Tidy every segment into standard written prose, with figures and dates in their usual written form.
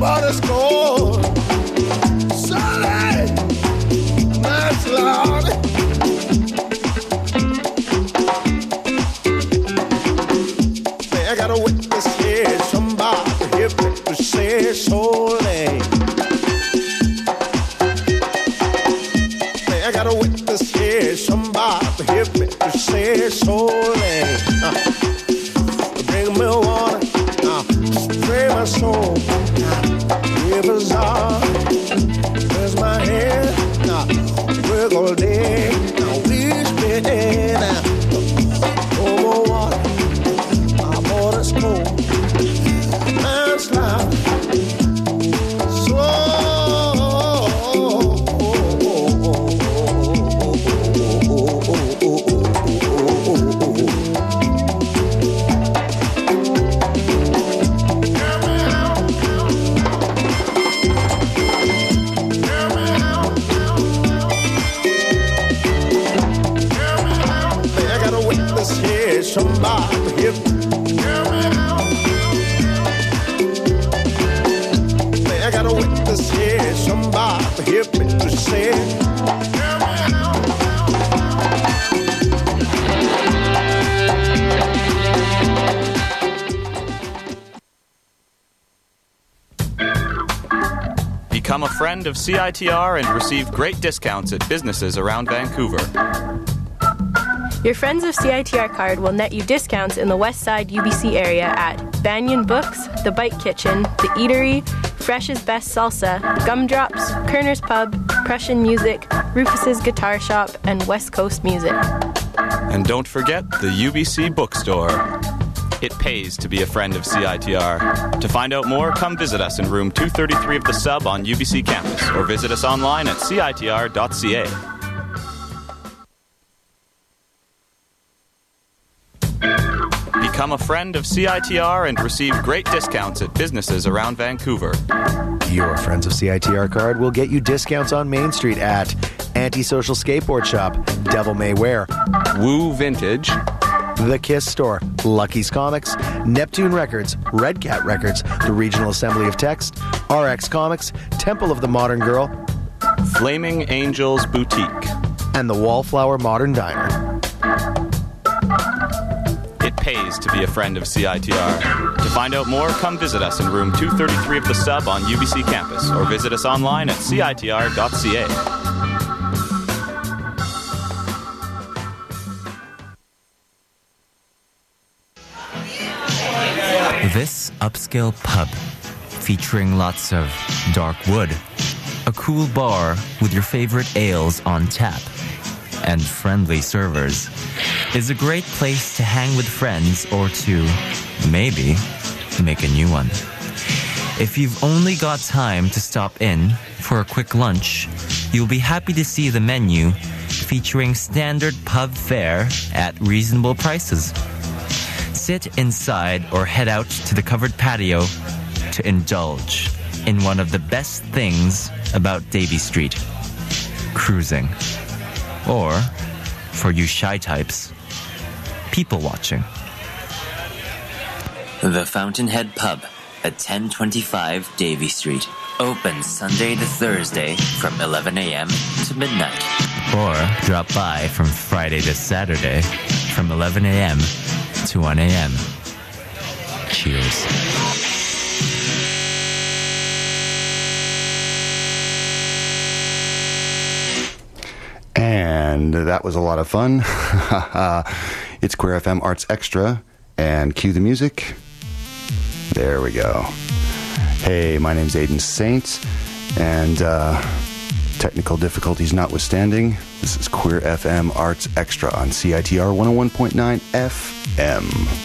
Somebody's gone. Sunday night's loud. Say I got a witness here. Somebody here to say so late. Say I got a witness here. Somebody here to say so late. Bring me water. Spray my soul. Rivers are. Where's my head? Wiggle day. Wish me dead. No more water. My water's cold. Man's loud. Somebody here. I got a witness here. Somebody here to say. Become a friend of CITR and receive great discounts at businesses around Vancouver. Your Friends of CITR card will net you discounts in the West Side UBC area at Banyan Books, The Bite Kitchen, The Eatery, Fresh's Best Salsa, Gumdrops, Kerner's Pub, Prussian Music, Rufus's Guitar Shop, and West Coast Music. And don't forget the UBC Bookstore. It pays to be a friend of CITR. To find out more, come visit us in room 233 of the Sub on UBC campus, or visit us online at citr.ca. Become a friend of CITR and receive great discounts at businesses around Vancouver. Your Friends of CITR card will get you discounts on Main Street at Antisocial Skateboard Shop, Devil May Wear, Woo Vintage, The Kiss Store, Lucky's Comics, Neptune Records, Red Cat Records, the Regional Assembly of Text, RX Comics, Temple of the Modern Girl, Flaming Angels Boutique, and the Wallflower Modern Diner. It pays to be a friend of CITR. To find out more, come visit us in room 233 of the Sub on UBC campus, or visit us online at citr.ca. This upscale pub, featuring lots of dark wood, a cool bar with your favorite ales on tap, and friendly servers, is a great place to hang with friends or to, maybe, make a new one. If you've only got time to stop in for a quick lunch, you'll be happy to see the menu featuring standard pub fare at reasonable prices. Sit inside or head out to the covered patio to indulge in one of the best things about Davie Street, cruising. Or, for you shy types, people watching. The Fountainhead Pub at 1025 Davie Street. Open Sunday to Thursday from 11 a.m. to midnight. Or drop by from Friday to Saturday from 11 a.m. to 1 a.m. Cheers. And that was a lot of fun. It's Queer FM Arts Extra. And cue the music. There we go. Hey, my name's Aiden Saint. And technical difficulties notwithstanding, this is Queer FM Arts Extra on CITR 101.9 FM.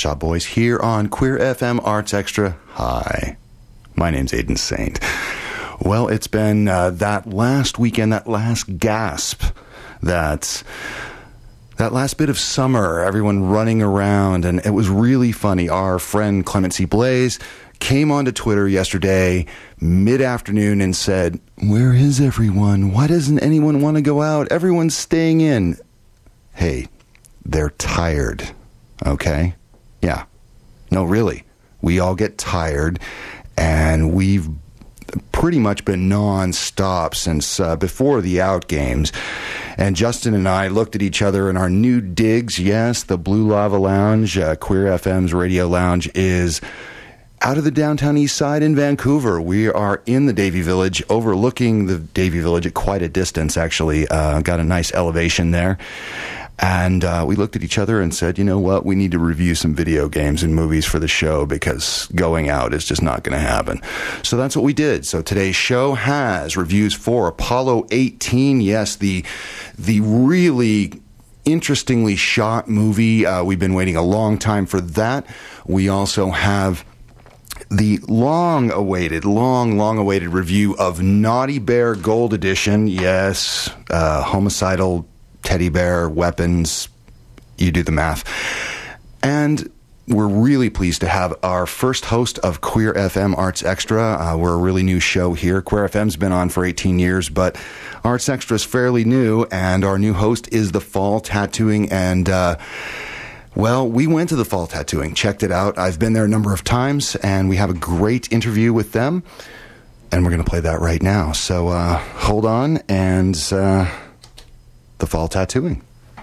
Shop Boys here on Queer FM Arts Extra. Hi, my name's Aiden Saint. Well, it's been that last weekend, that last gasp, that last bit of summer, everyone running around, and it was really funny. Our friend Clemency Blaze came onto Twitter yesterday, mid-afternoon, and said, "Where is everyone? Why doesn't anyone want to go out? Everyone's staying in." Hey, they're tired, okay? Yeah. No, really. We all get tired, and we've pretty much been non-stop since before the Out Games. And Justin and I looked at each other in our new digs. Yes, the Blue Lava Lounge, Queer FM's radio lounge, is out of the downtown east side in Vancouver. We are in the Davie Village, overlooking the Davie Village at quite a distance, actually. Got a nice elevation there. And we looked at each other and said, you know what, we need to review some video games and movies for the show because going out is just not going to happen. So that's what we did. So today's show has reviews for Apollo 18. Yes, the really interestingly shot movie. We've been waiting a long time for that. We also have the long-awaited review of Naughty Bear Gold Edition. Yes, homicidal teddy bear, weapons, you do the math. And we're really pleased to have our first host of Queer FM Arts Extra. We're a really new show here. Queer FM's been on for 18 years, but Arts Extra is fairly new, and our new host is The Fall Tattooing. And, well, we went to The Fall Tattooing, checked it out. I've been there a number of times, and we have a great interview with them, and we're going to play that right now. So hold on, and The Fall Tattooing.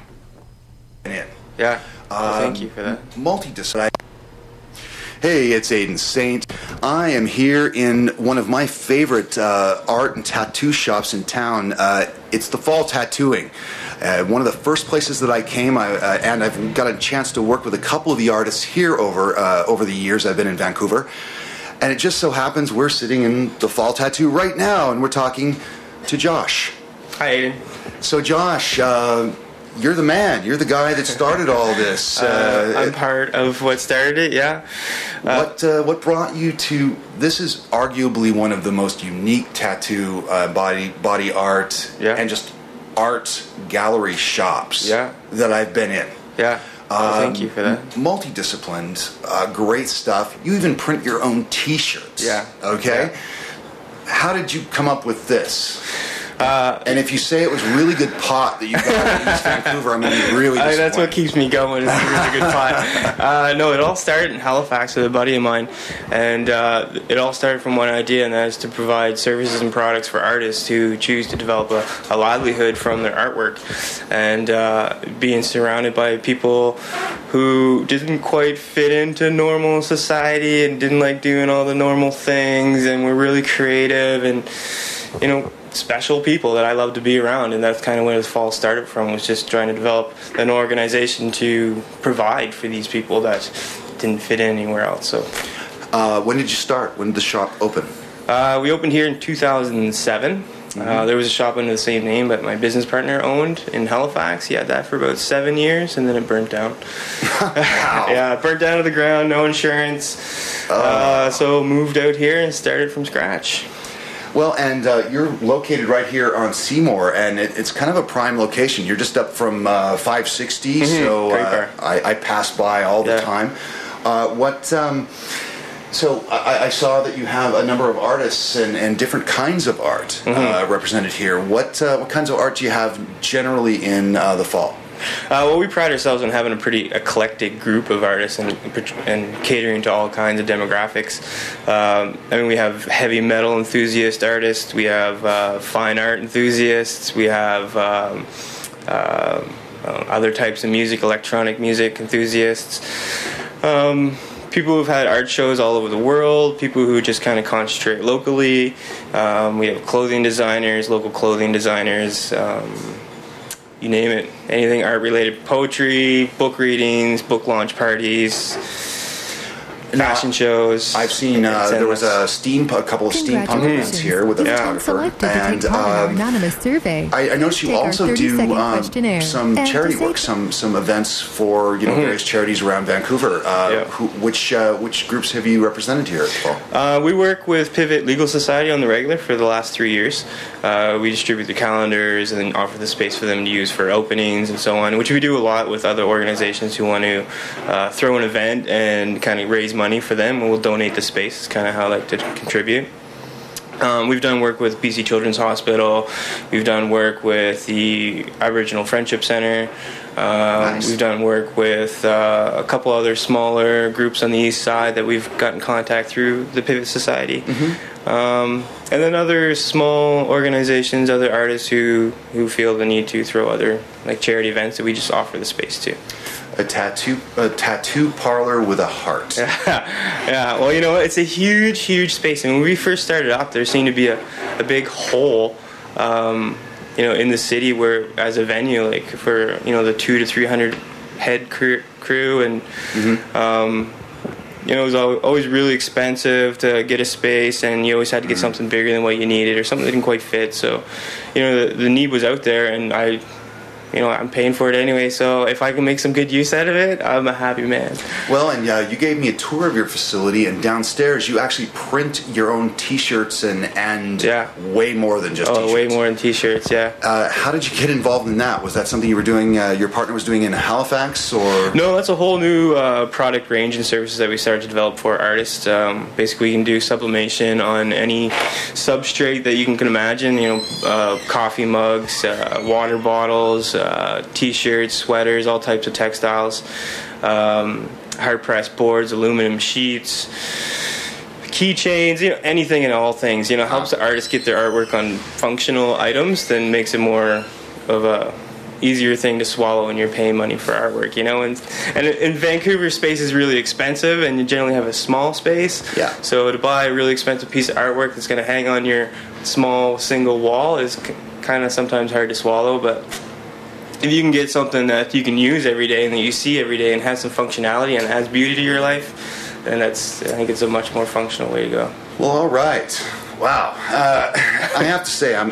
Yeah. Thank you for that. Multidisciplinary. Hey, it's Aiden Saint. I am here in one of my favorite art and tattoo shops in town. It's The Fall Tattooing. One of the first places that I came, and I've got a chance to work with a couple of the artists here over the years I've been in Vancouver. And it just so happens we're sitting in The Fall Tattoo right now, and we're talking to Josh. Hi, Aiden. So, Josh, you're the man. You're the guy that started all this. I'm part of what started it, yeah. What brought you to... This is arguably one of the most unique tattoo body art and just art gallery shops that I've been in. Yeah. Thank you for that. Multidisciplined, great stuff. You even print your own T-shirts. Yeah. Okay? Yeah. How did you come up with this? And if you say it was really good pot that you got in East Vancouver, I'm going to be really disappointed. That's what keeps me going. It's really good pot. No, it all started in Halifax with a buddy of mine, and it all started from one idea, and that is to provide services and products for artists who choose to develop a livelihood from their artwork, and being surrounded by people who didn't quite fit into normal society and didn't like doing all the normal things and were really creative and, you know, special people that I love to be around, and that's kind of where this fall started from, was just trying to develop an organization to provide for these people that didn't fit in anywhere else. So, when did you start? When did the shop open? We opened here in 2007. There was a shop under the same name, but my business partner owned in Halifax. He had that for about 7 years, and then it burnt down. Yeah, it burnt down to the ground, no insurance. So moved out here and started from scratch. Well, and you're located right here on Seymour, and it's kind of a prime location. You're just up from 560, so I pass by all the time. So I saw that you have a number of artists and different kinds of art represented here. What kinds of art do you have generally in the fall? Well, we pride ourselves on having a pretty eclectic group of artists and catering to all kinds of demographics. I mean, we have heavy metal enthusiast artists, we have fine art enthusiasts, we have other types of music, electronic music enthusiasts. People who've had art shows all over the world, people who just kind of concentrate locally. We have clothing designers, local clothing designers, you name it, anything art related, poetry, book readings, book launch parties. fashion shows. I've seen there was a couple of steampunk events here with a photographer, and anonymous survey. I noticed you also do some charity work, some events for various charities around Vancouver. Which groups have you represented here at the Fall? We work with Pivot Legal Society on the regular for the last 3 years. We distribute the calendars and offer the space for them to use for openings and so on, which we do a lot with other organizations who want to throw an event and kind of raise money for them, and we'll donate the space. It's kind of how I like to contribute. We've done work with BC Children's Hospital. We've done work with the Aboriginal Friendship Center. Nice. We've done work with a couple other smaller groups on the east side that we've got in contact through the Pivot Society. And then other small organizations, other artists who feel the need to throw other charity events that we just offer the space to. A tattoo parlor with a heart. Yeah. Well, it's a huge space. And when we first started up, there seemed to be a big hole, in the city where, as a venue, for the 200 to 300 head crew, and it was always really expensive to get a space, and you always had to get something bigger than what you needed, or something that didn't quite fit. So, the need was out there, and I'm paying for it anyway, so if I can make some good use out of it, I'm a happy man. Well, and you gave me a tour of your facility, and downstairs you actually print your own T-shirts and way more than just T-shirts. Oh, way more than T-shirts, yeah. How did you get involved in that? Was that something you were doing, your partner was doing in Halifax, or? No, that's a whole new product range and services that we started to develop for artists. Basically, you can do sublimation on any substrate that you can imagine, coffee mugs, water bottles, T-shirts, sweaters, all types of textiles, hard-pressed boards, aluminum sheets, keychains, anything and all things. Helps the artists get their artwork on functional items, then makes it more of a easier thing to swallow when you're paying money for artwork, And in Vancouver, space is really expensive, and you generally have a small space. Yeah. So to buy a really expensive piece of artwork that's going to hang on your small single wall is kind of sometimes hard to swallow, but if you can get something that you can use every day and that you see every day and has some functionality and adds beauty to your life, then I think it's a much more functional way to go. Well, all right. Wow. I have to say,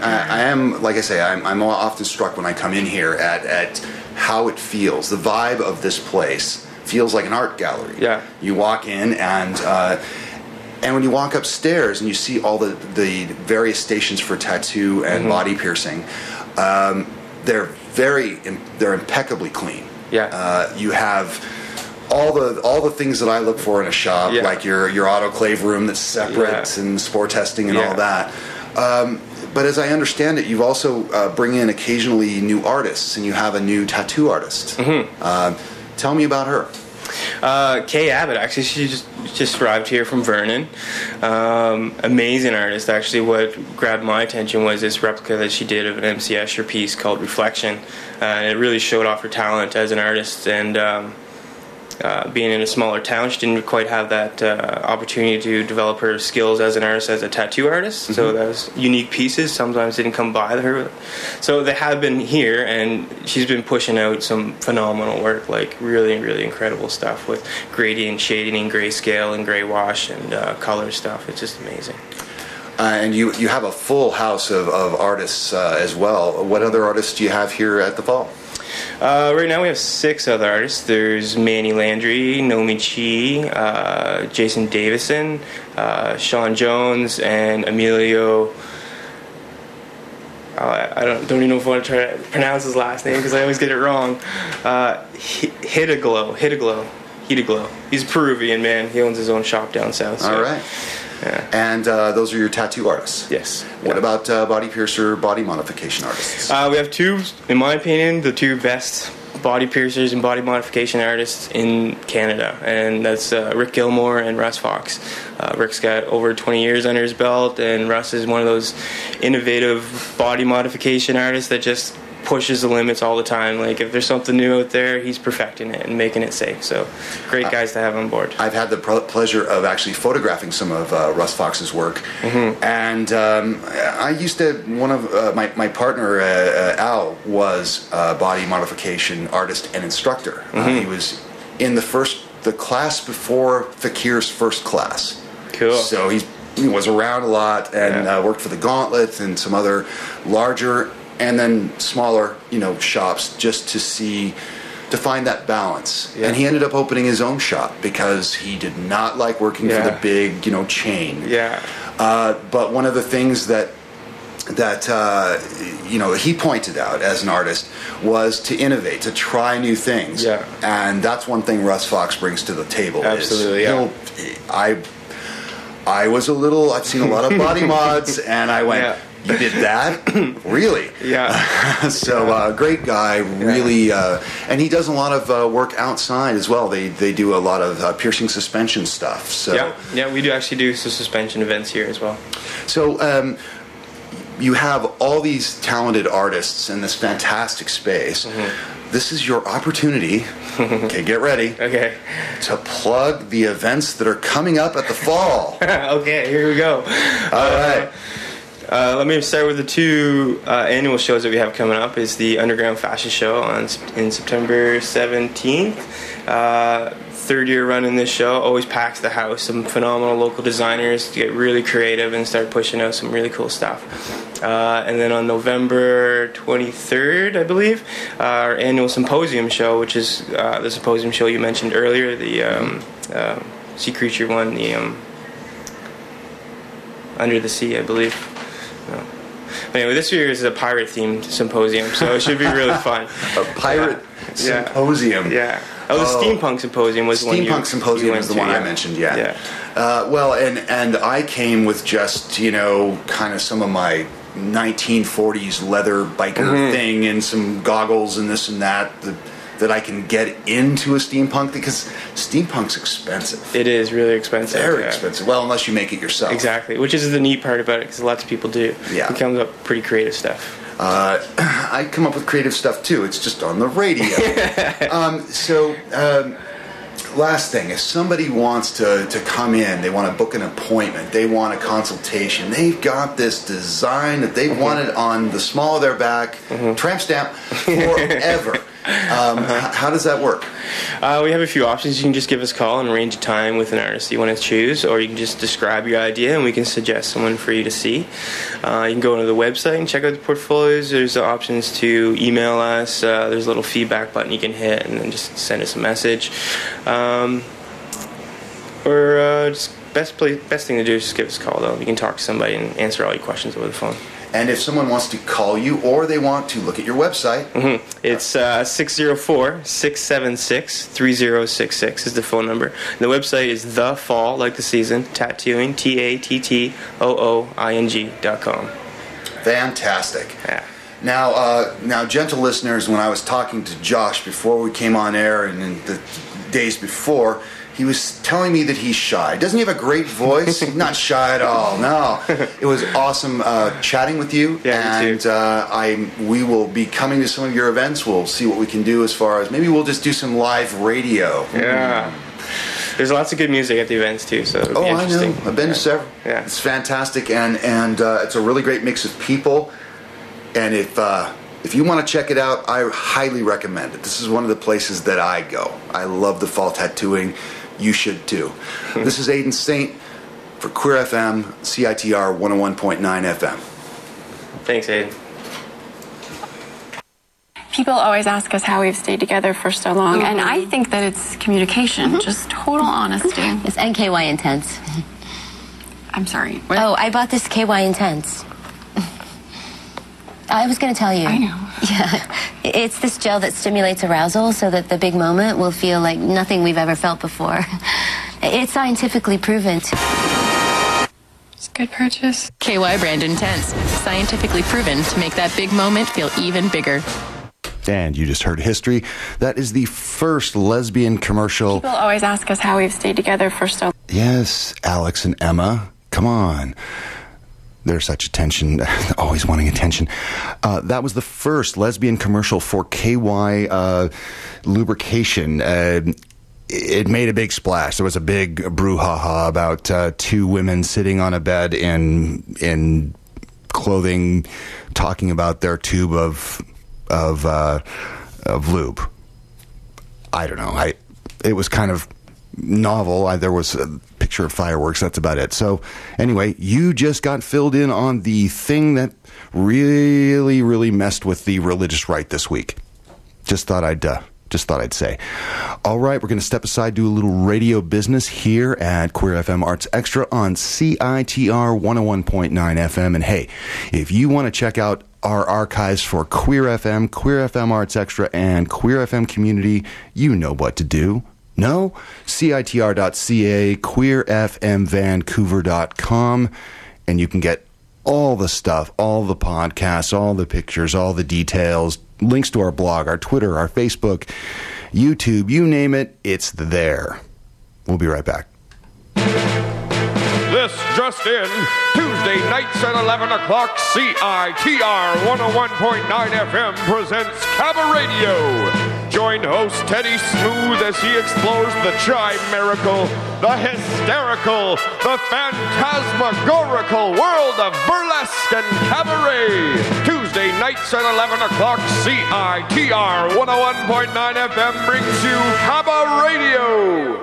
I'm often struck when I come in here at how it feels. The vibe of this place feels like an art gallery. Yeah. You walk in, and when you walk upstairs and you see all the various stations for tattoo and body piercing, they're impeccably clean. Yeah. You have all the things that I look for in a shop, like your autoclave room that's separate and spore testing and all that. But as I understand it, you've also bring in occasionally new artists, and you have a new tattoo artist. Tell me about her. Kay Abbott, actually, she just arrived here from Vernon. Amazing artist. Actually, what grabbed my attention was this replica that she did of an MC Escher piece called Reflection. It really showed off her talent as an artist, and being in a smaller town, she didn't quite have that opportunity to develop her skills as an artist, as a tattoo artist. So those unique pieces sometimes didn't come by her. So they have been here, and she's been pushing out some phenomenal work, really, really incredible stuff with gradient shading, grayscale, and gray wash, and color stuff. It's just amazing. And you have a full house of artists as well. What other artists do you have here at the Fall? Right now we have 6 other artists. There's Manny Landry, Nomi Chi, Jason Davison, Sean Jones, and Emilio. I don't even know if I want to try to pronounce his last name because I always get it wrong. Hitaglow. He's a Peruvian, man. He owns his own shop down south. So. All right. Yeah. And those are your tattoo artists? Yes. What about body piercer, body modification artists? We have 2, in my opinion, the 2 best body piercers and body modification artists in Canada, and that's Rick Gilmore and Russ Fox. Rick's got over 20 years under his belt, and Russ is one of those innovative body modification artists that just pushes the limits all the time. If there's something new out there, he's perfecting it and making it safe. So great guys to have on board. I've had the pleasure of actually photographing some of Russ Fox's work, and I used to, one of my partner Al was a body modification artist and instructor. He was in the first the class before Fakir's first class. Cool. So he was around a lot and worked for the Gauntlet and some other larger and then smaller, shops just to find that balance. Yeah. And he ended up opening his own shop because he did not like working for the big, chain. Yeah. But one of the things that he pointed out as an artist was to innovate, to try new things. Yeah. And that's one thing Russ Fox brings to the table. Absolutely, I've seen a lot of body mods, and I went, you did that? Really? Yeah. So, great guy, really, and he does a lot of work outside as well. They do a lot of piercing suspension stuff. So we do actually do some suspension events here as well. So, you have all these talented artists in this fantastic space. Mm-hmm. This is your opportunity. Okay, get ready. Okay. To plug the events that are coming up at the fall. Okay, here we go. All right. Let me start with the two annual shows that we have coming up. Is the Underground Fashion Show in September 17th. Third year running this show, always packs the house. Some phenomenal local designers to get really creative and start pushing out some really cool stuff. And then on November 23rd, I believe, our annual symposium show, which is the symposium show you mentioned earlier, the Sea Creature one, the Under the Sea, I believe. No. But anyway, this year is a pirate-themed symposium, so it should be really fun. A pirate symposium? Yeah. Oh, the Steampunk Symposium was the one Steampunk Symposium is the one I mentioned, yeah. Well, and I came with just, kind of some of my 1940s leather biker thing and some goggles and this and that I can get into a steampunk, because steampunk's expensive. It is really expensive. Very expensive. Well, unless you make it yourself. Exactly, which is the neat part about it, because lots of people do. Yeah. It comes up pretty creative stuff. I come up with creative stuff too. It's just on the radio. Last thing, if somebody wants to come in, they want to book an appointment, they want a consultation, they've got this design that they've wanted on the small of their back, tramp stamp, forever. How does that work? We have a few options. You can just give us a call and arrange a time with an artist you want to choose, or you can just describe your idea and we can suggest someone for you to see. You can go to the website and check out the portfolios. There's options to email us. There's a little feedback button you can hit and then just send us a message. Just best thing to do is just give us a call, though. You can talk to somebody and answer all your questions over the phone. And if someone wants to call you or they want to look at your website... It's 604-676-3066 is the phone number. And the website is The Fall, like the season, tattooing, TATTOOING.com. Fantastic. Yeah. Now, gentle listeners, when I was talking to Josh before we came on air and in the days before... He was telling me that he's shy. Doesn't he have a great voice? Not shy at all. No. It was awesome chatting with you. Yeah, and we will be coming to some of your events. We'll see what we can do as far as maybe we'll just do some live radio. Yeah. There's lots of good music at the events too, so it'll be interesting. I know. I've been to several. Yeah. It's fantastic, and it's a really great mix of people. And if you want to check it out, I highly recommend it. This is one of the places that I go. I love the fall tattooing. You should too. This is Aidan Saint for Queer FM, CITR 101.9 FM. Thanks, Aidan. People always ask us how we've stayed together for so long, and I think that it's communication, just total honesty. It's NKY Intense. I'm sorry. I bought this KY Intense. I was going to tell you. I know. Yeah. It's this gel that stimulates arousal so that the big moment will feel like nothing we've ever felt before. It's scientifically proven. It's a good purchase. KY Brand Intense. Scientifically proven to make that big moment feel even bigger. And you just heard history. That is the first lesbian commercial. People always ask us how we've stayed together for so long. Yes, Alex and Emma. Come on. They're such attention, always wanting attention. That was the first lesbian commercial for KY lubrication. It made a big splash. There was a big brouhaha about two women sitting on a bed in clothing, talking about their tube of lube. I don't know. It was kind of novel. There was a picture of fireworks. That's about it. So anyway, you just got filled in on the thing that really, really messed with the religious right this week. Just thought I'd say. All right, we're going to step aside, do a little radio business here at Queer FM Arts Extra on CITR 101.9 FM. And hey, if you want to check out our archives for Queer FM Arts Extra, and Queer FM Community, you know what to do. No? CITR.ca, queerfmvancouver.com, and you can get all the stuff, all the podcasts, all the pictures, all the details, links to our blog, our Twitter, our Facebook, YouTube, you name it, it's there. We'll be right back. This just in, Tuesday nights at 11 o'clock, CITR 101.9 FM presents Cabaret-Radio. Join host Teddy Smooth as he explores the chimerical, the hysterical, the phantasmagorical world of burlesque and cabaret. Tuesday nights at 11 o'clock, CITR 101.9 FM brings you Cabaret-Radio.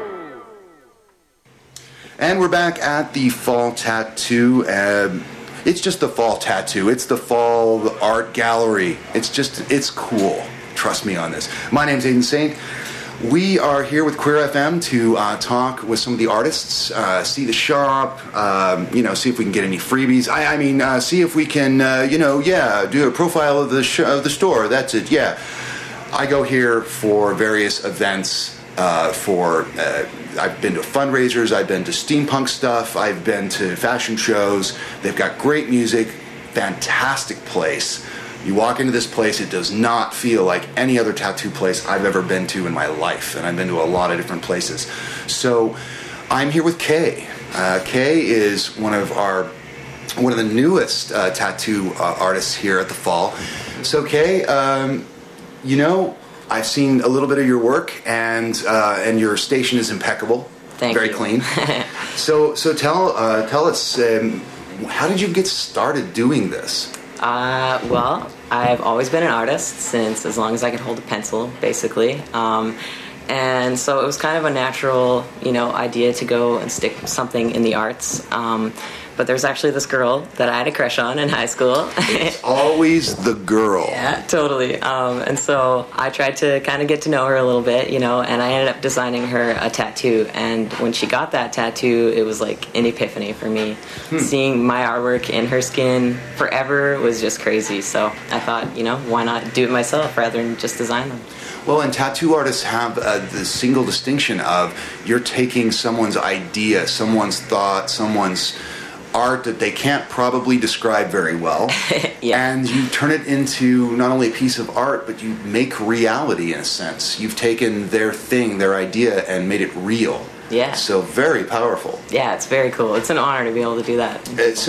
And we're back at the Fall Tattoo. It's just the Fall Tattoo. It's the Fall Art Gallery. It's cool. Trust me on this. My name's Aidan Saint. We are here with Queer FM to talk with some of the artists, see the shop, see if we can get any freebies. I mean, see if we can, do a profile of the store. That's it, yeah. I go here for various events. I've been to fundraisers, I've been to steampunk stuff, I've been to fashion shows. They've got great music, fantastic place. You walk into this place, it does not feel like any other tattoo place I've ever been to in my life, and I've been to a lot of different places. So I'm here with Kay. Kay is one of the newest tattoo artists here at the Fall. So Kay, I've seen a little bit of your work, and your station is impeccable. Thank you. Very clean. So tell us, how did you get started doing this? Well, I've always been an artist since as long as I could hold a pencil, basically. And so it was kind of a natural, idea to go and stick something in the arts. But there's actually this girl that I had a crush on in high school. It's always the girl. Yeah, totally. And so I tried to kind of get to know her a little bit, and I ended up designing her a tattoo. And when she got that tattoo, it was like an epiphany for me. Seeing my artwork in her skin forever was just crazy. So I thought, why not do it myself rather than just design them? Well, and tattoo artists have the single distinction of you're taking someone's idea, someone's thought, someone's art that they can't probably describe very well, and you turn it into not only a piece of art, but you make reality in a sense. You've taken their thing, their idea, and made it real. Yeah. So very powerful. Yeah, it's very cool. It's an honor to be able to do that.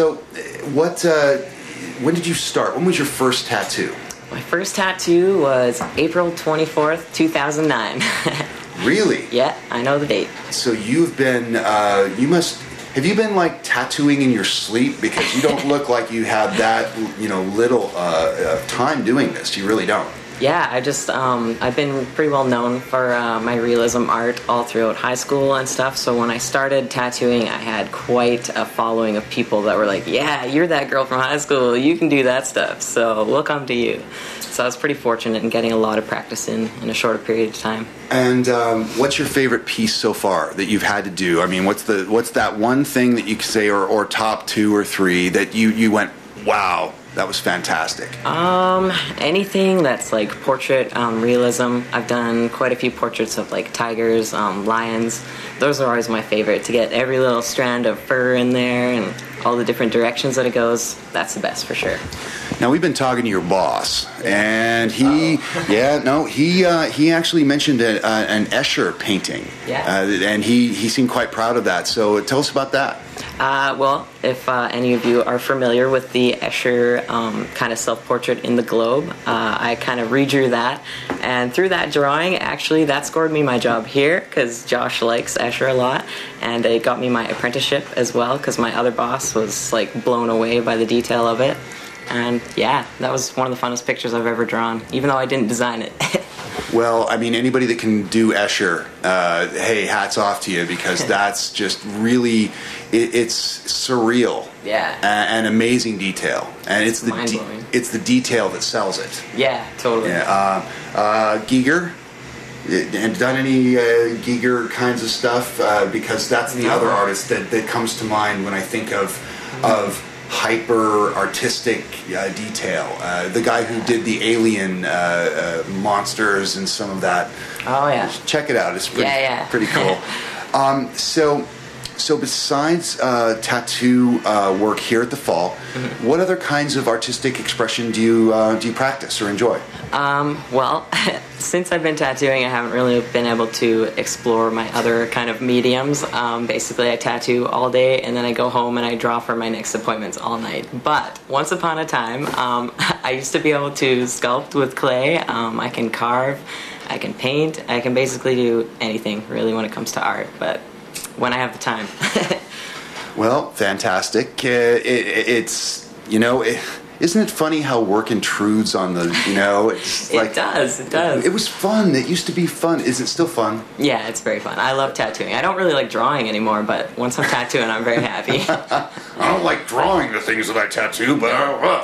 When did you start? When was your first tattoo? My first tattoo was April 24th, 2009. Really? Yeah, I know the date. So you've been, have you been like tattooing in your sleep? Because you don't look like you have that, little time doing this. You really don't. Yeah, I've been pretty well known for my realism art all throughout high school and stuff. So when I started tattooing, I had quite a following of people that were like, yeah, you're that girl from high school. You can do that stuff. So we'll come to you. So I was pretty fortunate in getting a lot of practice in a shorter period of time. And what's your favorite piece so far that you've had to do? I mean, what's that one thing that you could say, or top 2 or 3 that you went, wow, that was fantastic? Anything that's like portrait realism. I've done quite a few portraits of like tigers, lions. Those are always my favorite, to get every little strand of fur in there and all the different directions that it goes. That's the best for sure. Now, we've been talking to your boss, and he actually mentioned an Escher painting. Yeah. And he seemed quite proud of that. So tell us about that. Well, if any of you are familiar with the Escher kind of self-portrait in the globe, I kind of redrew that. And through that drawing, actually, that scored me my job here, because Josh likes Escher a lot. And it got me my apprenticeship as well, because my other boss was like blown away by the detail of it. And yeah, that was one of the funnest pictures I've ever drawn, even though I didn't design it. Well, I mean, anybody that can do Escher, hey, hats off to you, because that's just really, it's surreal. Yeah. And amazing detail. And it's the mind-blowing. it's the detail that sells it. Yeah, totally. Yeah. Giger, and done any Giger kinds of stuff? Because that's the other artist that comes to mind when I think of hyper artistic detail. The guy who did the alien monsters and some of that. Oh yeah. Check it out. It's pretty cool. So besides tattoo work here at the Fall, what other kinds of artistic expression do you practice or enjoy? Well, since I've been tattooing, I haven't really been able to explore my other kind of mediums. Basically, I tattoo all day, and then I go home and I draw for my next appointments all night. But once upon a time, I used to be able to sculpt with clay. I can carve, I can paint, I can basically do anything, really, when it comes to art. But when I have the time. Well, fantastic. It's, isn't it funny how work intrudes on the, it's like... It does. It was fun. It used to be fun. Is it still fun? Yeah, it's very fun. I love tattooing. I don't really like drawing anymore, but once I'm tattooing, I'm very happy. I don't like drawing the things that I tattoo, but...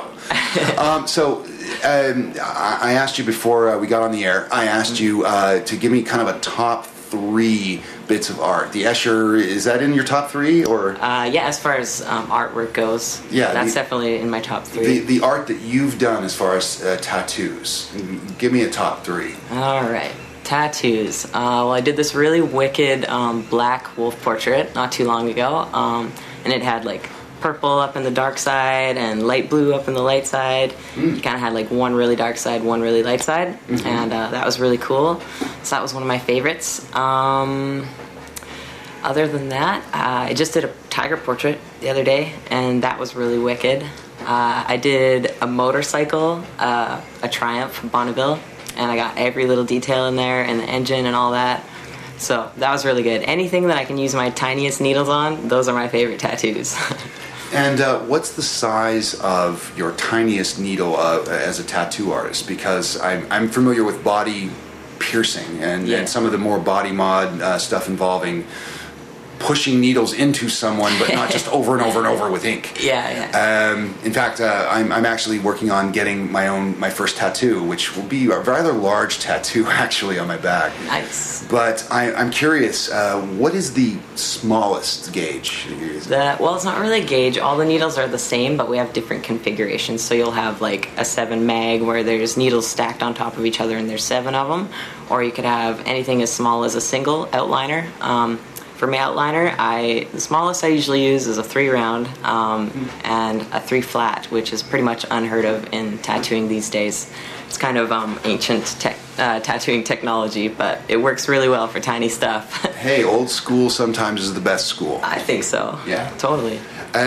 I asked you before we got on the air, I asked you to give me kind of a top 3 bits of art. The Escher, is that in your top 3 or? Yeah, as far as artwork goes, that's definitely in my top 3. The art that you've done as far as tattoos, give me a top 3. All right, tattoos. Well, I did this really wicked black wolf portrait not too long ago, and it had like purple up in the dark side and light blue up in the light side. You kind of had like one really dark side, one really light side, and that was really cool. So that was one of my favorites. Other than that, I just did a tiger portrait the other day, and that was really wicked. I did a motorcycle, a Triumph Bonneville, and I got every little detail in there and the engine and all that. So that was really good. Anything that I can use my tiniest needles on, those are my favorite tattoos. And what's the size of your tiniest needle as a tattoo artist? Because I'm familiar with body piercing and some of the more body mod stuff involving pushing needles into someone, but not just over and over and over with ink. In fact, I'm actually working on getting my first tattoo, which will be a rather large tattoo actually on my back. Nice. But I'm curious, what is the smallest gauge? Well, it's not really a gauge. All the needles are the same, but we have different configurations. So you'll have like a 7 mag where there's needles stacked on top of each other and there's 7 of them. Or you could have anything as small as a single outliner. For my outliner, the smallest I usually use is a 3 round and a 3 flat, which is pretty much unheard of in tattooing these days. It's kind of ancient tattooing technology, but it works really well for tiny stuff. Hey, old school sometimes is the best school. I think so. Yeah. Totally.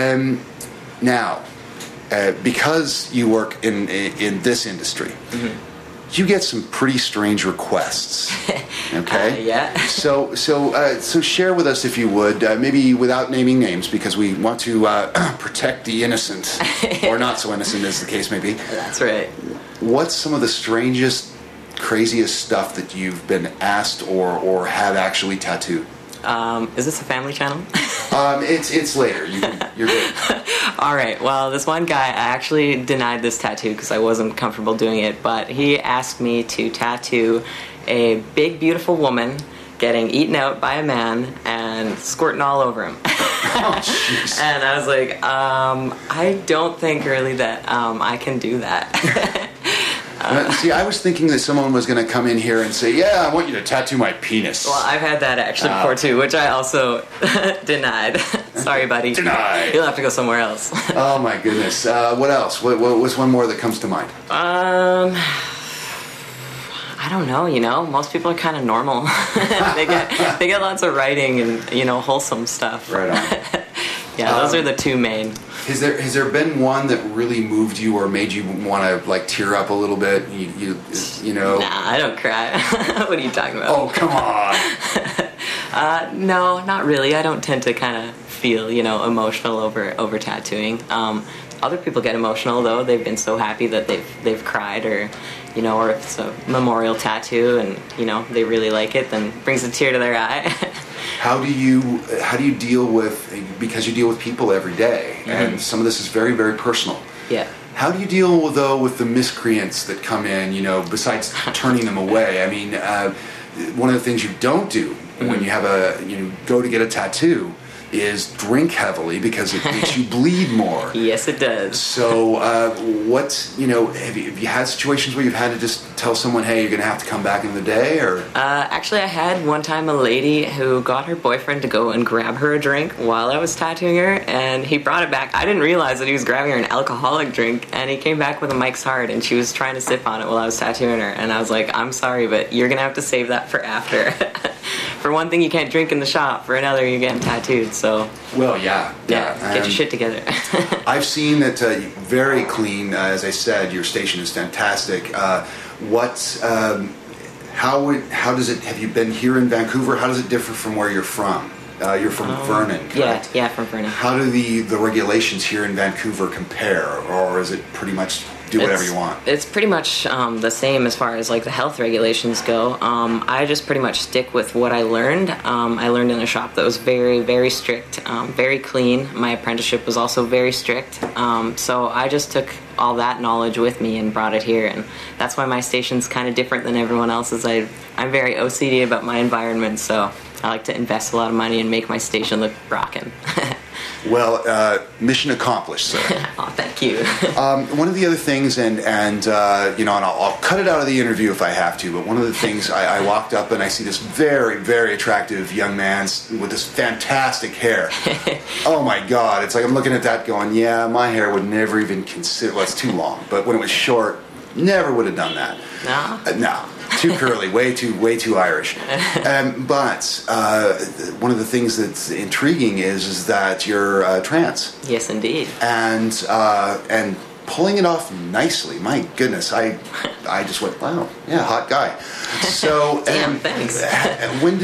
Now, because you work in this industry, you get some pretty strange requests. Okay. Yeah. So share with us, if you would, maybe without naming names, because we want to protect the innocent, or not so innocent, as the case may be. That's right. What's some of the strangest, craziest stuff that you've been asked or have actually tattooed? Is this a family channel? It's later. You're good. All right. Well, this one guy, I actually denied this tattoo because I wasn't comfortable doing it, but he asked me to tattoo a big, beautiful woman getting eaten out by a man and squirting all over him. Oh, jeez. And I was like, I don't think really that I can do that. See, I was thinking that someone was going to come in here and say, yeah, I want you to tattoo my penis. Well, I've had that actually before too, which I also denied. Sorry, buddy. Denied. You'll have to go somewhere else. Oh, my goodness. What else? What's one more that comes to mind? I don't know, most people are kind of normal. they get lots of writing and, wholesome stuff. Right on. Yeah, those are the 2 main. Has there been one that really moved you or made you want to like tear up a little bit? You know? Nah, I don't cry. What are you talking about? Oh, come on. No, not really. I don't tend to kind of feel, emotional over tattooing. Other people get emotional though. They've been so happy that they've cried, or or if it's a memorial tattoo and they really like it, then it brings a tear to their eye. How do you deal with, because you deal with people every day, and some of this is very, very personal. Yeah. How do you deal though with the miscreants that come in? Besides turning them away. I mean, one of the things you don't do when you have go to get a tattoo is drink heavily, because it makes you bleed more. Yes, it does. So, have you had situations where you've had to just tell someone, hey, you're going to have to come back in the day, or? Actually, I had one time a lady who got her boyfriend to go and grab her a drink while I was tattooing her, and he brought it back. I didn't realize that he was grabbing her an alcoholic drink, and he came back with a Mike's Hard, and she was trying to sip on it while I was tattooing her, and I was like, I'm sorry, but you're going to have to save that for after. For one thing, you can't drink in the shop. For another, you're getting tattooed. So. Well, yeah. Get your shit together. I've seen that very clean. As I said, your station is fantastic. How does it? Have you been here in Vancouver? How does it differ from where you're from? You're from Vernon, correct? Yeah, from Vernon. How do the regulations here in Vancouver compare, or is it pretty much do whatever you want? It's pretty much the same as far as like the health regulations go. I just pretty much stick with what I learned. I learned in a shop that was very, very strict, very clean. My apprenticeship was also very strict. So I just took all that knowledge with me and brought it here, and that's why my station's kind of different than everyone else's. I'm very OCD about my environment, so I like to invest a lot of money and make my station look rockin'. Well, mission accomplished, sir. Oh, thank you. One of the other things, and I'll cut it out of the interview if I have to, but one of the things, I walked up and I see this very, very attractive young man with this fantastic hair. Oh my God, it's like I'm looking at that going, yeah, my hair would never even consider, well, it's too long, but when it was short, never would have done that. No? No. Too curly, way too Irish. But one of the things that's intriguing is that you're trans. Yes, indeed. And pulling it off nicely. My goodness, I just went, wow, yeah, hot guy. So, damn, thanks. When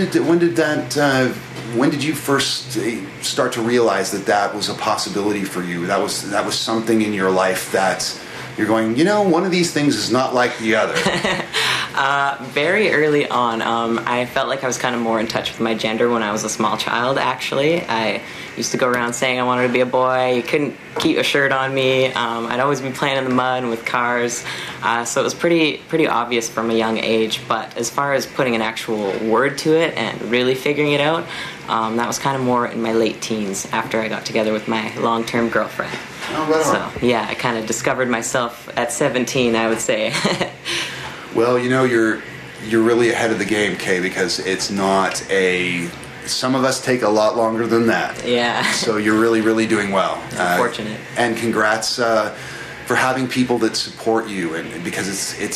did you first start to realize that was a possibility for you? That was something in your life that you're going, one of these things is not like the other. Very early on, I felt like I was kind of more in touch with my gender when I was a small child, actually. I used to go around saying I wanted to be a boy. You couldn't keep a shirt on me. I'd always be playing in the mud and with cars. So it was pretty obvious from a young age. But as far as putting an actual word to it and really figuring it out, that was kind of more in my late teens after I got together with my long-term girlfriend. Oh, right on. So, yeah, I kind of discovered myself at 17, I would say. Well, you're really ahead of the game, Kay, because it's not some of us take a lot longer than that. Yeah. So you're really, really doing well. I'm fortunate. And congrats for having people that support you, and because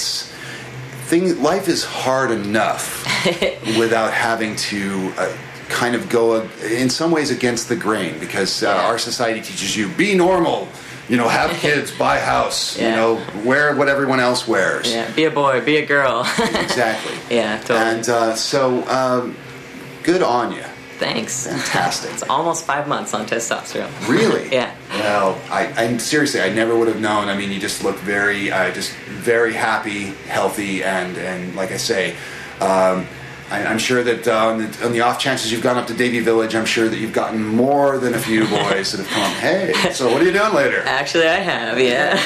life is hard enough without having to kind of go in some ways against the grain, because our society teaches you, be normal. Have kids, buy a house, wear what everyone else wears. Yeah, be a boy, be a girl. Exactly. Yeah, totally. And so, good on you. Thanks. Fantastic. It's almost 5 months on testosterone. Really? Yeah. Well, I'm seriously, I never would have known. I mean, you just look very happy, healthy, and like I say, I'm sure that on the off chances you've gone up to Davie Village, I'm sure that you've gotten more than a few boys that have come up, hey, so what are you doing later? Actually, I have, yeah.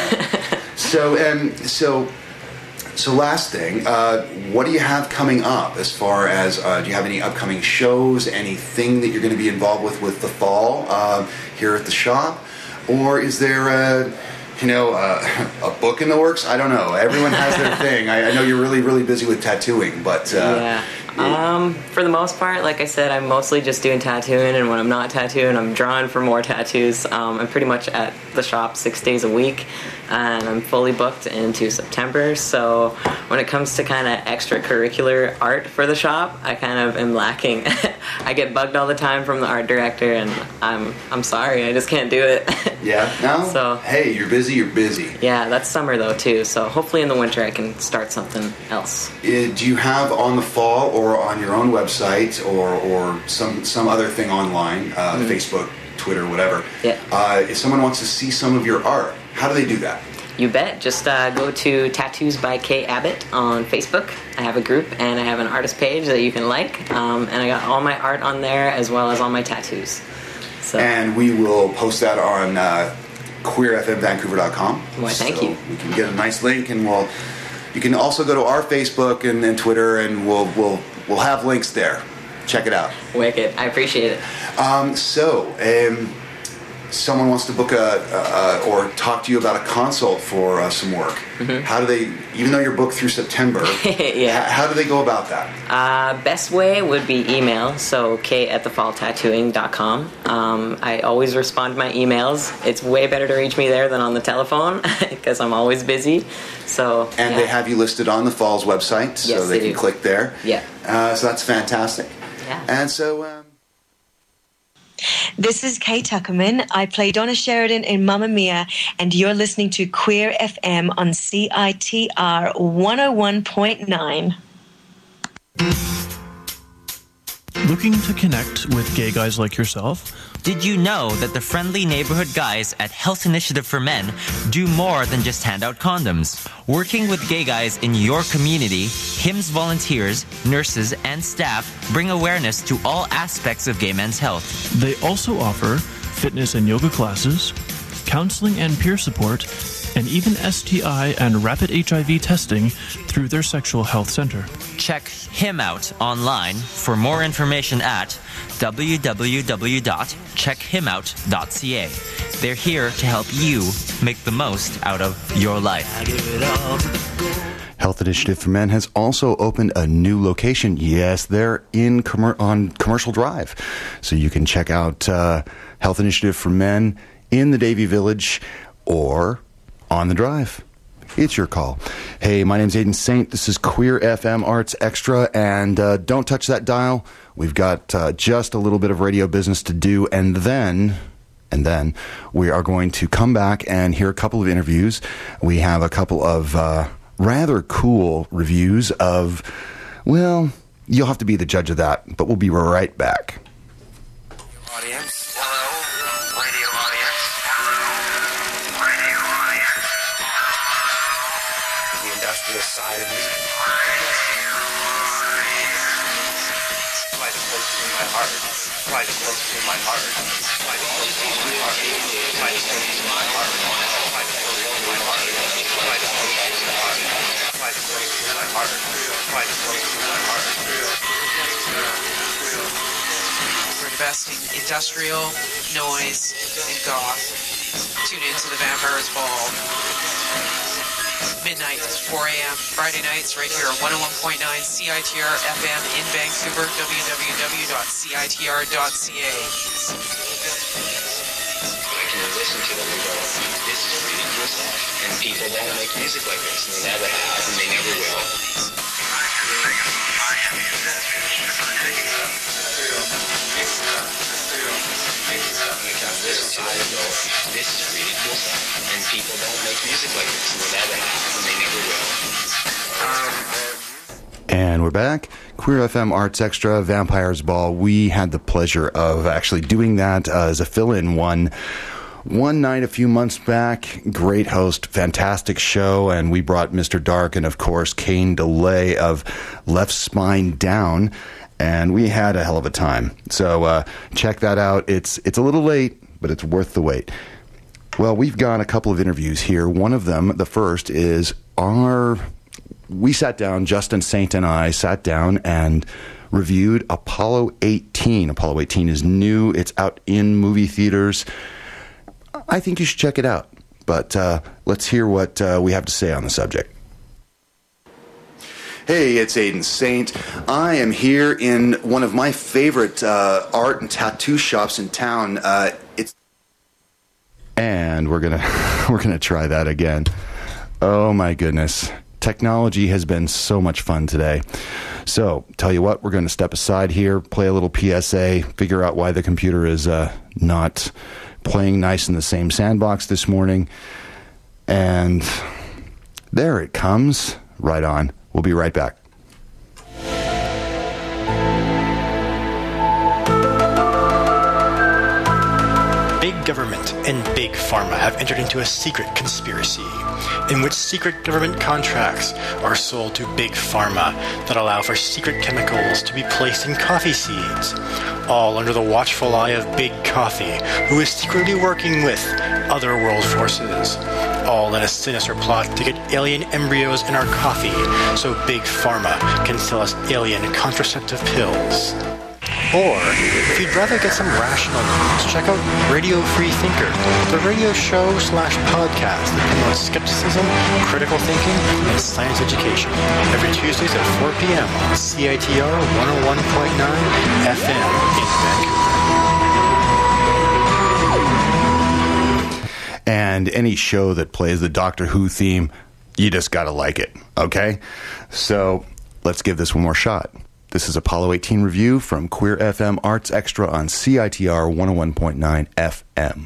So last thing, what do you have coming up as far as, do you have any upcoming shows, anything that you're going to be involved with the fall here at the shop? Or is there a book in the works? I don't know. Everyone has their thing. I know you're really, really busy with tattooing, but... yeah. For the most part, like I said, I'm mostly just doing tattooing, and when I'm not tattooing, I'm drawing for more tattoos. I'm pretty much at the shop 6 days a week, and I'm fully booked into September, so when it comes to kind of extracurricular art for the shop, I kind of am lacking. I get bugged all the time from the art director, and I'm sorry, I just can't do it. Yeah, no? So, hey, you're busy. Yeah, that's summer though too, so hopefully in the winter I can start something else. Do you have on the fall or on your own website or some other thing online, Facebook, Twitter, whatever. Yeah. If someone wants to see some of your art, how do they do that? You bet. Just go to Tattoos by Kay Abbott on Facebook. I have a group and I have an artist page that you can like. And I got all my art on there as well as all my tattoos. So. And we will post that on queerfmvancouver.com. Why, thank you. We can get a nice link, and you can also go to our Facebook and Twitter, and we'll have links there. Check it out. Wicked. I appreciate it. Someone wants to book or talk to you about a consult for some work. Mm-hmm. How do they, even though you're booked through September, how do they go about that? Best way would be email, so k@thefalltattooing.com. I always respond to my emails. It's way better to reach me there than on the telephone because I'm always busy. So they have you listed on the Falls website, so yes, they can click there. Yeah. So that's fantastic. Yeah. And so... This is Kate Tuckerman. I play Donna Sheridan in Mamma Mia, and you're listening to Queer FM on CITR 101.9. Looking to connect with gay guys like yourself? Did you know that the friendly neighborhood guys at Health Initiative for Men do more than just hand out condoms? Working with gay guys in your community, HIMSS volunteers, nurses, and staff bring awareness to all aspects of gay men's health. They also offer fitness and yoga classes, counseling and peer support, and even STI and rapid HIV testing through their sexual health center. Check him out online for more information at www.checkhimout.ca. They're here to help you make the most out of your life. Health Initiative for Men has also opened a new location. Yes, they're on Commercial Drive. So you can check out Health Initiative for Men in the Davie Village or on the Drive. It's your call. Hey, my name's Aiden Saint. This is Queer FM Arts Extra, and don't touch that dial. We've got just a little bit of radio business to do, and then we are going to come back and hear a couple of interviews. We have a couple of rather cool reviews of, well, you'll have to be the judge of that, but we'll be right back. Audience. Hello, radio audience. Radio audience. The industrial side of music. Quite close to my heart. Quite close to my heart. Quite close to my heart. Quite close to my heart. Quite close to my heart. Quite close to my heart. Quite close to my heart. Quite close to my heart. We're investing industrial, noise, and goth. Tune in to the Vampires Ball. Midnight to 4 a.m. Friday nights right here on 101.9 CITR FM in Vancouver, www.citr.ca. I can listen to them and go, this is ridiculous, and people don't make music like this, and they never have, and they never will. This is ridiculous, and people don't make music like this, and they never have, and they never will. And we're back. Queer FM Arts Extra, Vampires Ball. We had the pleasure of actually doing that as a fill-in one night a few months back. Great host, fantastic show, and we brought Mr. Dark and, of course, Kane DeLay of Left Spine Down, and we had a hell of a time. So check that out. It's a little late, but it's worth the wait. Well, we've got a couple of interviews here. One of them, the first, is we sat down, Justin Saint and I sat down and reviewed Apollo 18. Apollo 18 is new. It's out in movie theaters. I think you should check it out. But let's hear what we have to say on the subject. Hey, it's Aiden Saint. I am here in one of my favorite art and tattoo shops in town. And we're gonna try that again. Oh my goodness. Technology has been so much fun today. So, tell you what, we're going to step aside here, play a little PSA, figure out why the computer is not playing nice in the same sandbox this morning. And there it comes. Right on. We'll be right back. and Big Pharma have entered into a secret conspiracy in which secret government contracts are sold to Big Pharma that allow for secret chemicals to be placed in coffee seeds, all under the watchful eye of Big Coffee, who is secretly working with other world forces, all in a sinister plot to get alien embryos in our coffee so Big Pharma can sell us alien contraceptive pills. Or, if you'd rather get some rational news, check out Radio Free Thinker, the radio show/podcast that promotes skepticism, critical thinking, and science education. Every Tuesdays at 4 p.m. on CITR 101.9 FM in Vancouver. And any show that plays the Doctor Who theme, you just gotta like it, okay? So, let's give this one more shot. This is Apollo 18 review from Queer FM Arts Extra on CITR 101.9 FM.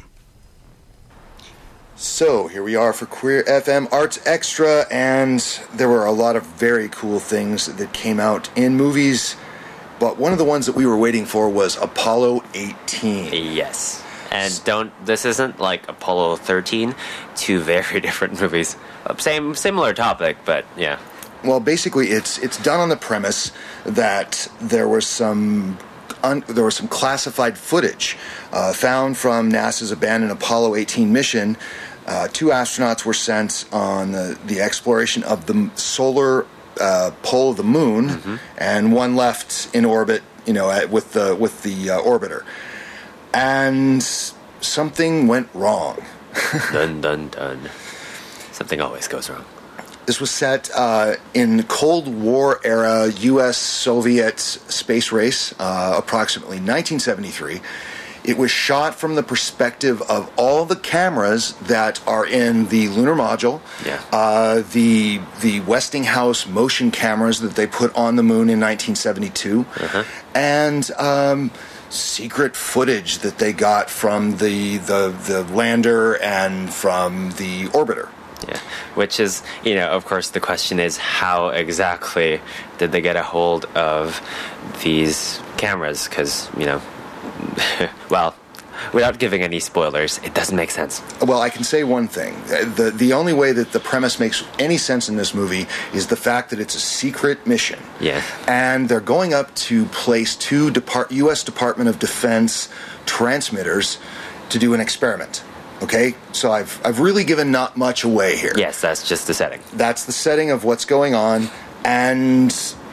So, here we are for Queer FM Arts Extra, and there were a lot of very cool things that came out in movies, but one of the ones that we were waiting for was Apollo 18. Yes. And this isn't like Apollo 13, two very different movies. Similar topic, but yeah. Well, basically, it's done on the premise that there was some classified footage found from NASA's abandoned Apollo 18 mission. 2 astronauts were sent on the exploration of the solar pole of the moon, and one left in orbit, with the orbiter. And something went wrong. Dun, dun, dun. Something always goes wrong. This was set in Cold War era U.S.-Soviet space race, approximately 1973. It was shot from the perspective of all the cameras that are in the lunar module, the Westinghouse motion cameras that they put on the moon in 1972, and secret footage that they got from the lander and from the orbiter. Yeah, which is, of course, the question is how exactly did they get a hold of these cameras? Because, well, without giving any spoilers, it doesn't make sense. Well, I can say one thing. The only way that the premise makes any sense in this movie is the fact that it's a secret mission. Yeah. And they're going up to place 2 U.S. Department of Defense transmitters to do an experiment. Okay, so I've really given not much away here. Yes, that's just the setting. That's the setting of what's going on, and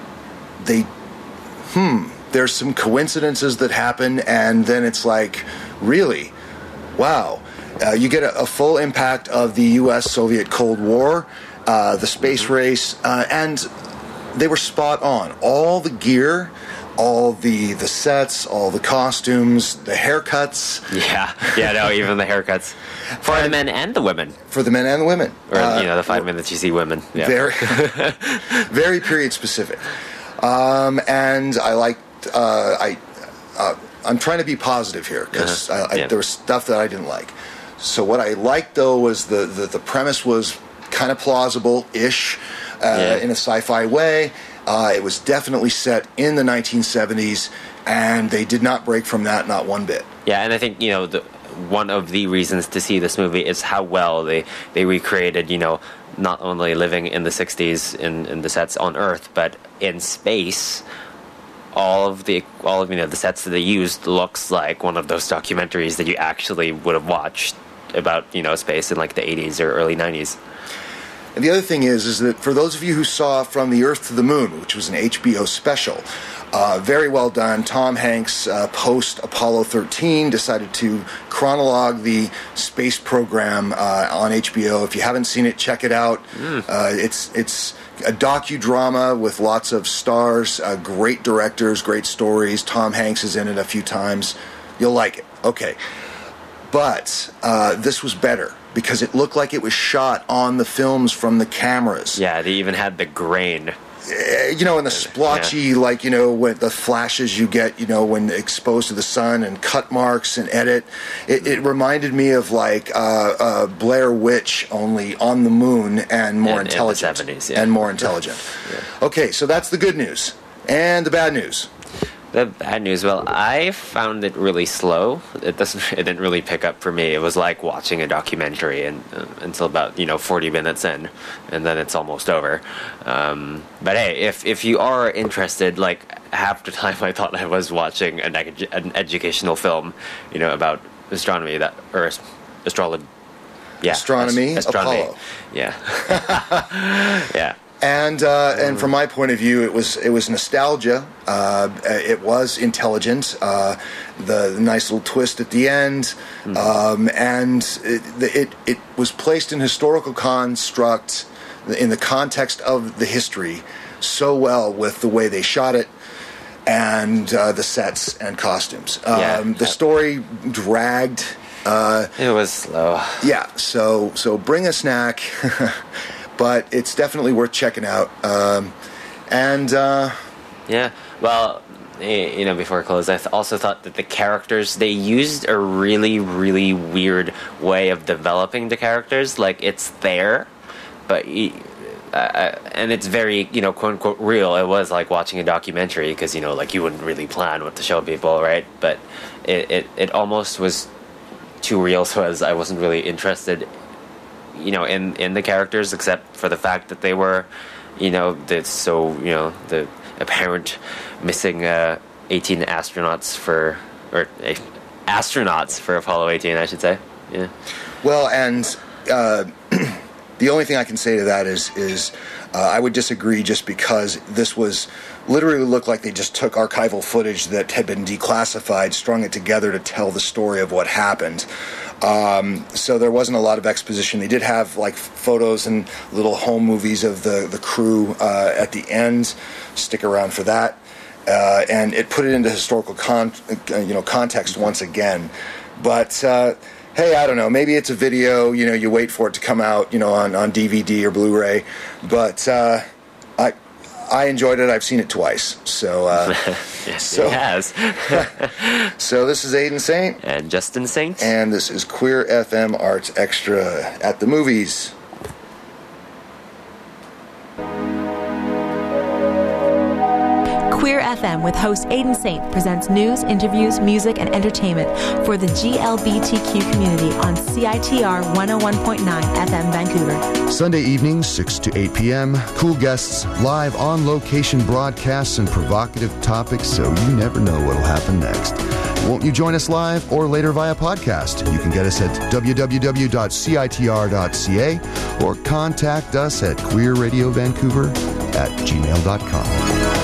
there's some coincidences that happen, and then it's like, really? Wow. You get a full impact of the U.S.-Soviet Cold War, the space race, and they were spot on. All the gear, all the sets, all the costumes, the haircuts. Yeah, even the haircuts. For the men and the women. For the men and the women. Or, the 5 minutes you see women. Yeah. Very period specific. And I liked, I'm trying to be positive here, because there was stuff that I didn't like. So what I liked, though, was the premise was kind of plausible-ish in a sci-fi way. It was definitely set in the 1970s, and they did not break from that, not one bit. Yeah, and I think, one of the reasons to see this movie is how well they recreated, not only living in the 60s in the sets on Earth, but in space. All of the sets that they used looks like one of those documentaries that you actually would have watched about, space in like the 80s or early 90s. And the other thing is that for those of you who saw From the Earth to the Moon, which was an HBO special, very well done. Tom Hanks, post-Apollo 13, decided to chronologue the space program on HBO. If you haven't seen it, check it out. It's a docudrama with lots of stars, great directors, great stories. Tom Hanks is in it a few times. You'll like it. Okay. But this was better, because it looked like it was shot on the films from the cameras. Yeah, they even had the grain. And the splotchy, when the flashes you get, when exposed to the sun, and cut marks and edit. It reminded me of Blair Witch, only on the moon and more intelligent. In the 70s, yeah. And more intelligent. Okay, so that's the good news. And the bad news. The bad news. Well, I found it really slow. It didn't really pick up for me. It was like watching a documentary, and until about 40 minutes in, and then it's almost over. But hey, if you are interested, like half the time I thought I was watching an educational film, about astronomy or astrology. Yeah, astronomy. Apollo. Yeah, yeah. And from my point of view, it was nostalgia. It was intelligent. The nice little twist at the end, and it was placed in historical construct in the context of the history so well with the way they shot it and the sets and costumes. The story dragged. It was slow. Yeah. So bring a snack. But it's definitely worth checking out. Yeah, well, before I close, I also thought that the characters, they used a really, really weird way of developing the characters. Like, it's there, but and it's very, quote unquote real. It was like watching a documentary because, like you wouldn't really plan what to show people, right? But it almost was too real, so I wasn't really interested in the characters, except for the fact that they were, the apparent missing 18 astronauts for Apollo 18, I should say. Yeah. Well, and the only thing I can say to that is I would disagree, just because this was literally looked like they just took archival footage that had been declassified, strung it together to tell the story of what happened. So there wasn't a lot of exposition. They did have like photos and little home movies of the crew at the end. Stick around for that, and it put it into historical context once again. But hey, I don't know. Maybe it's a video. You wait for it to come out, on DVD or Blu-ray. But I enjoyed it. I've seen it twice. So yes, he has. So this is Aiden Saint and Justin Saint, and this is Queer FM Arts Extra at the movies. Queer FM with host Aiden Saint presents news, interviews, music, and entertainment for the GLBTQ community on CITR 101.9 FM Vancouver. Sunday evenings, 6 to 8 p.m. Cool guests, live on-location broadcasts, and provocative topics, so you never know what'll happen next. Won't you join us live or later via podcast? You can get us at www.citr.ca or contact us at queerradiovancouver@gmail.com.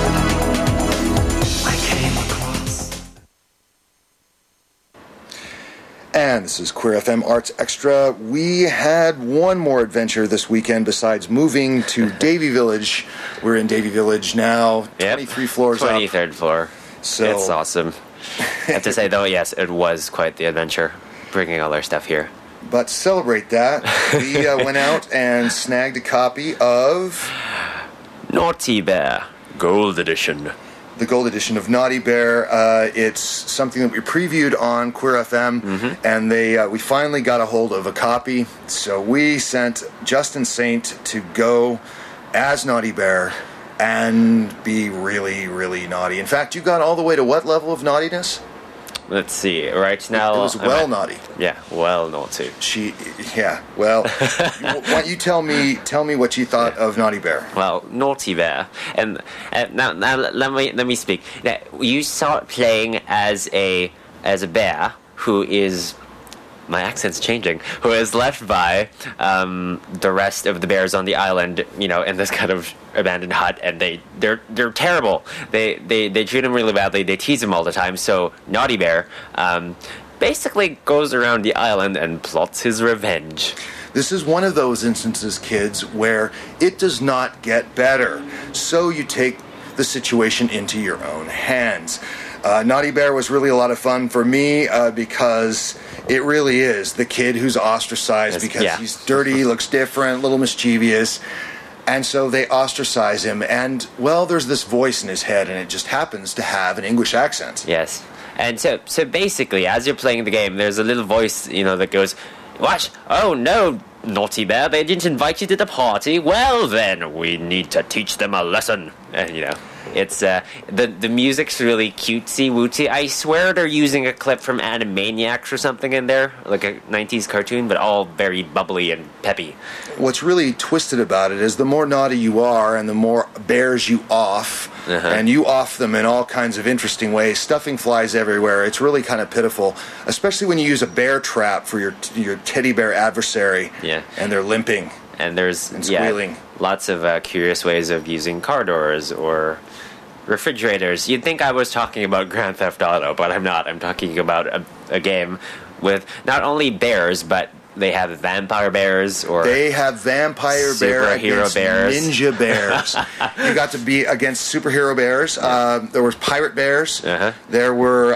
And this is Queer FM Arts Extra. We had one more adventure this weekend besides moving to Davie Village. We're in Davie Village now, 23 floors up. 23rd floor. So it's awesome. I have to say, though, yes, it was quite the adventure, bringing all our stuff here. But to celebrate that, we went out and snagged a copy of Naughty Bear Gold Edition. The Gold Edition of Naughty Bear. It's something that we previewed on Queer FM, and we finally got a hold of a copy. So we sent Justin Saint to go as Naughty Bear and be really, really naughty. In fact, you got all the way to what level of naughtiness? Let's see. Right now, it was naughty. Yeah, well naughty. Well, why don't you tell me what you thought of Naughty Bear? Well, Naughty Bear, and now let me speak. Now, you start playing as a bear who is. My accent's changing. Who is left by the rest of the bears on the island, in this kind of abandoned hut, and they're terrible. They treat him really badly. They tease him all the time. So Naughty Bear basically goes around the island and plots his revenge. This is one of those instances, kids, where it does not get better. So you take the situation into your own hands. Naughty Bear was really a lot of fun for me because it really is the kid who's ostracized because he's dirty, looks different, a little mischievous, and so they ostracize him. And, well, there's this voice in his head, and it just happens to have an English accent. Yes. And so basically, as you're playing the game, there's a little voice, that goes, "What? Oh, no, Naughty Bear, they didn't invite you to the party? Well, then, we need to teach them a lesson." And, It's the music's really cutesy wootsy. I swear they're using a clip from Animaniacs or something in there, like a 90s cartoon, but all very bubbly and peppy. What's really twisted about it is the more naughty you are and the more bears you off, and you off them in all kinds of interesting ways, stuffing flies everywhere. It's really kind of pitiful, especially when you use a bear trap for your teddy bear adversary, and they're limping. And there's squealing. Lots of curious ways of using car doors or refrigerators. You'd think I was talking about Grand Theft Auto, but I'm not. I'm talking about a game with not only bears, but they have vampire bears or they have vampire bear against bears. Ninja bears. You got to be against superhero bears. There was pirate bears. There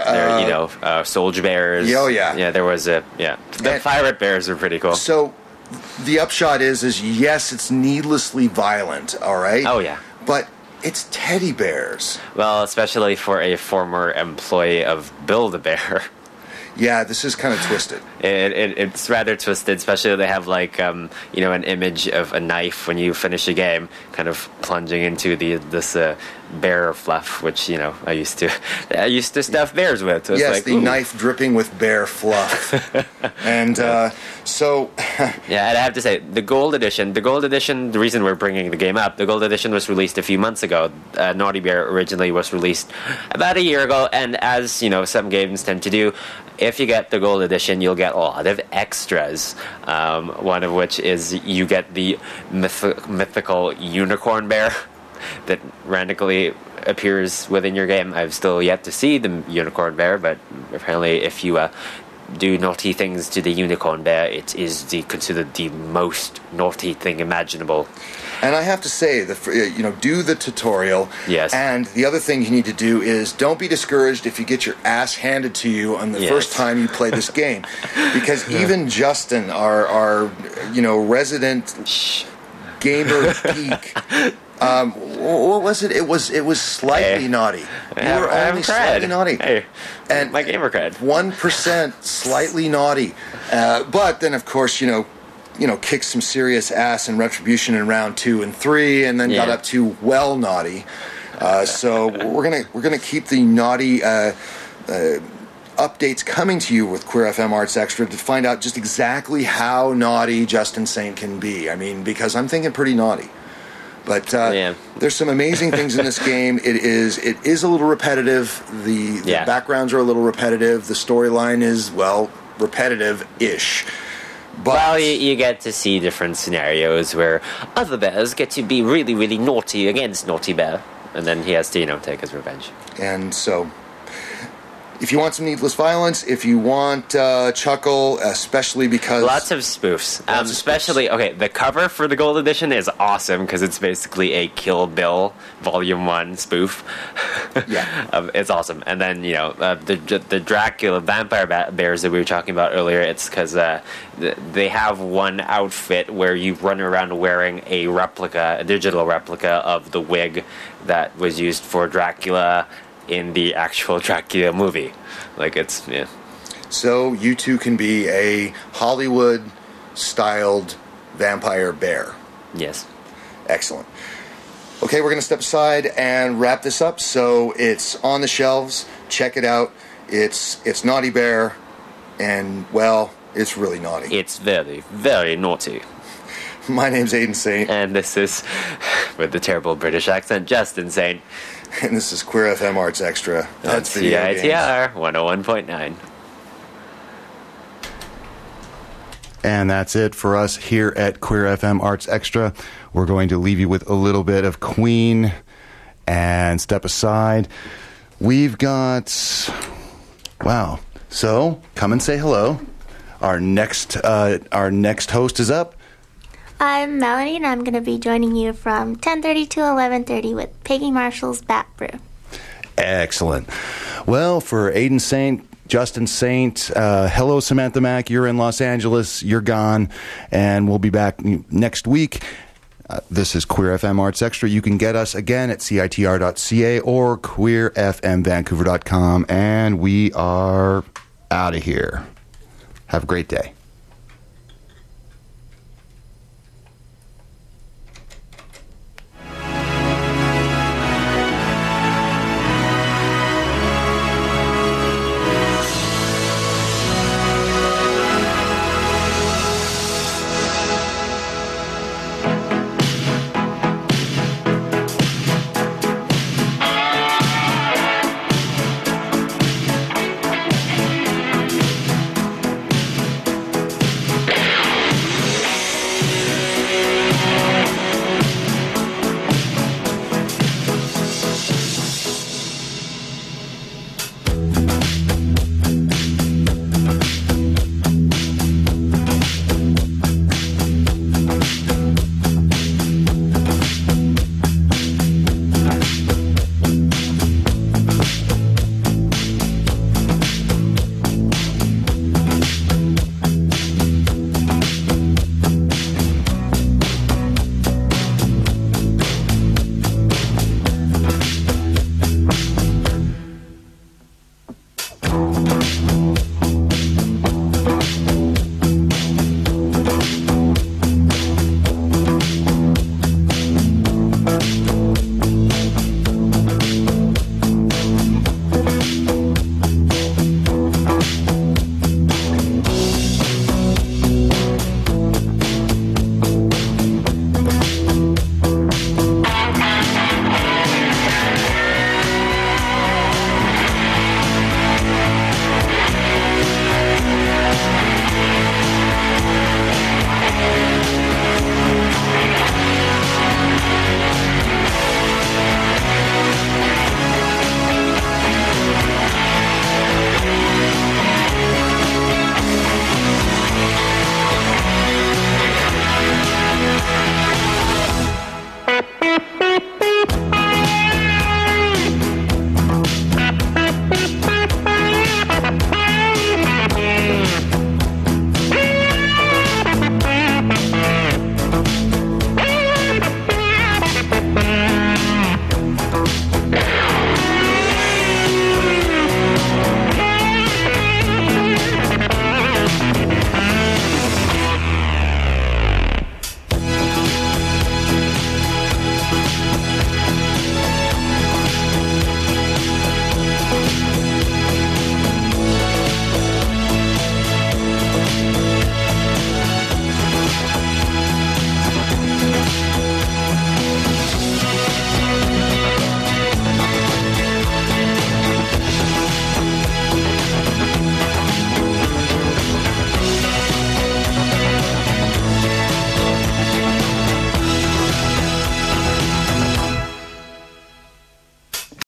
were soldier bears. Oh yeah, yeah. There was the pirate bears are pretty cool. So the upshot is yes, it's needlessly violent. All right. Oh yeah, but it's teddy bears. Well, especially for a former employee of Build-A-Bear. Yeah, this is kind of twisted. It's rather twisted, especially they have like an image of a knife when you finish a game, kind of plunging into this bear fluff, which I used to stuff bears with. So yes, the knife dripping with bear fluff, and so yeah, and I have to say the gold edition. The reason we're bringing the game up, the gold edition was released a few months ago. Naughty Bear originally was released about a year ago, and as some games tend to do, if you get the gold edition, you'll get a lot of extras. One of which is you get the mythical unicorn bear that randomly appears within your game. I've still yet to see the unicorn bear, but apparently if you do naughty things to the unicorn bear, it is considered the most naughty thing imaginable. And I have to say, do the tutorial. Yes. And the other thing you need to do is don't be discouraged if you get your ass handed to you on the first time you play this game, because even Justin, our resident gamer geek. What was it? It was slightly naughty. You were only slightly naughty. Hey, and my gamer cred. 1% slightly naughty. But then, of course, kicked some serious ass in Retribution in round 2 and 3, and then got up to well naughty. So we're gonna keep the naughty updates coming to you with Queer FM Arts Extra to find out just exactly how naughty Justin Saint can be. I mean, because I'm thinking pretty naughty. But there's some amazing things in this game. It is a little repetitive. The backgrounds are a little repetitive. The storyline is, repetitive-ish. But you get to see different scenarios where other bears get to be really, really naughty against Naughty Bear. And then he has to, take his revenge. And so, if you want some needless violence, if you want chuckle, especially because lots of spoofs, especially the cover for the gold edition is awesome because it's basically a Kill Bill Volume 1 spoof. It's awesome. And then the Dracula vampire bears that we were talking about earlier, it's because they have one outfit where you run around wearing a digital replica of the wig that was used for Dracula in the actual Dracula movie. So you too can be a Hollywood-styled vampire bear. Yes. Excellent. Okay, we're going to step aside and wrap this up. So it's on the shelves. Check it out. It's Naughty Bear, and, it's really naughty. It's very, very naughty. My name's Aiden Saint. And this is, with the terrible British accent, Justin Saint. And this is Queer FM Arts Extra. That's CITR 101.9. And that's it for us here at Queer FM Arts Extra. We're going to leave you with a little bit of Queen and step aside. We've got... So, come and say hello. Our next host is up. I'm Melanie, and I'm going to be joining you from 10:30 to 11:30 with Peggy Marshall's Bat Brew. Excellent. Well, for Aiden Saint, Justin Saint, hello, Samantha Mack. You're in Los Angeles. You're gone. And we'll be back next week. This is Queer FM Arts Extra. You can get us again at CITR.ca or queerfmvancouver.com. And we are out of here. Have a great day.